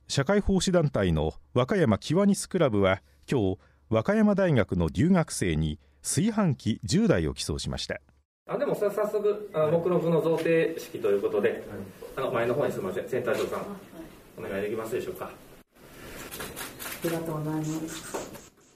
社会奉仕団体の和歌山キワニスクラブは今日、和歌山大学の留学生に炊飯器10台を寄贈しました。 でも早速目録の贈呈式ということで、前の方にすみません、センター長さんお願いできますでしょうか。 ありがとうございます。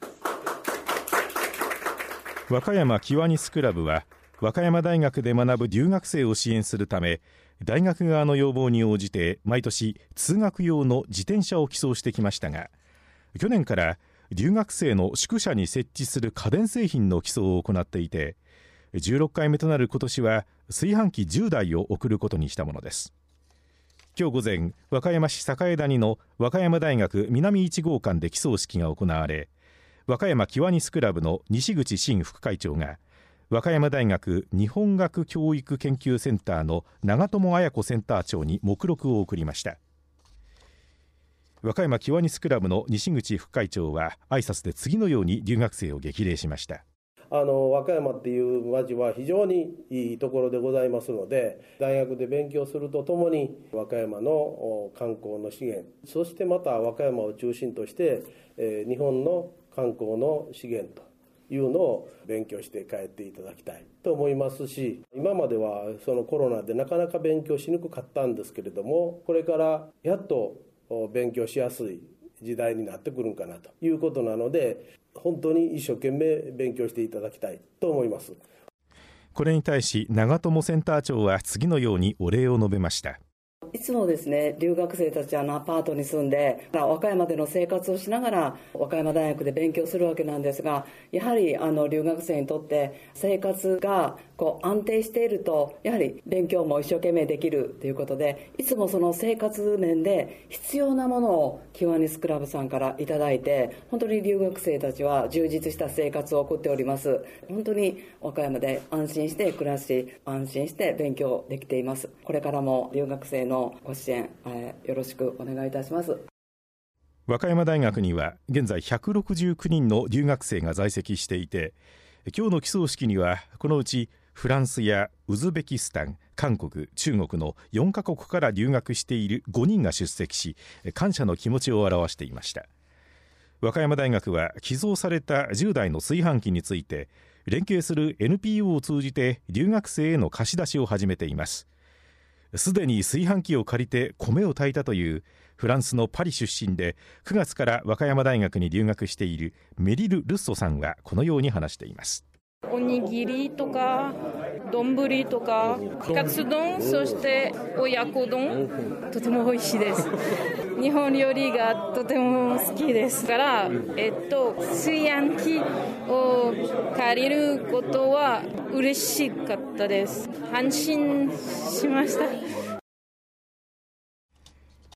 和歌山キワニスクラブは和歌山大学で学ぶ留学生を支援するため、大学側の要望に応じて毎年通学用の自転車を寄贈してきましたが、去年から留学生の宿舎に設置する家電製品の寄贈を行っていて、16回目となる今年は炊飯器10台を送ることにしたものです。今日午前、和歌山市栄谷の和歌山大学南1号館で寄贈式が行われ、和歌山キワニスクラブの西口真副会長が和歌山大学日本学教育研究センターの長友彩子センター長に目録を送りました。和歌山キワニスクラブの西口副会長は挨拶で次のように留学生を激励しました。 和歌山っていう町は非常にいいところでございますので、大学で勉強するとともに和歌山の観光の資源、そしてまた和歌山を中心として日本の観光の資源というのを勉強して帰っていただきたいと思いますし、今まではそのコロナでなかなか勉強しにくかったんですけれども、これからやっと勉強しやすい時代になってくるんかなということなので、本当に一生懸命勉強していただきたいと思います。 これに対し長友センター長は次のようにお礼を述べました。 いつもですね、留学生たちはアパートに住んで和歌山での生活をしながら和歌山大学で勉強するわけなんですが、やはり留学生にとって生活が安定していると、やはり勉強も一生懸命できるということで、いつもその生活面で必要なものをキワニスクラブさんからいただいて、本当に留学生たちは充実した生活を送っております。本当に和歌山で安心して暮らし、安心して勉強できています。これからも留学生のご支援、よろしくお願いいたします。 和歌山大学には現在169人の留学生が在籍していて、今日の起草式にはこのうちフランスやウズベキスタン、韓国、中国の4カ国から留学している5人が出席し、感謝の気持ちを表していました。和歌山大学は寄贈された10台の炊飯器について、連携する NPO を通じて留学生への貸し出しを始めています。すでに炊飯器を借りて米を炊いたというフランスのパリ出身で9月から和歌山大学に留学しているメリル・ルッソさんはこのように話しています。 おにぎりとか丼とかカツ丼、そして親子丼、とても美味しいです。日本料理がとても好きですから、炊飯器を借りることは嬉しかったです。安心しました。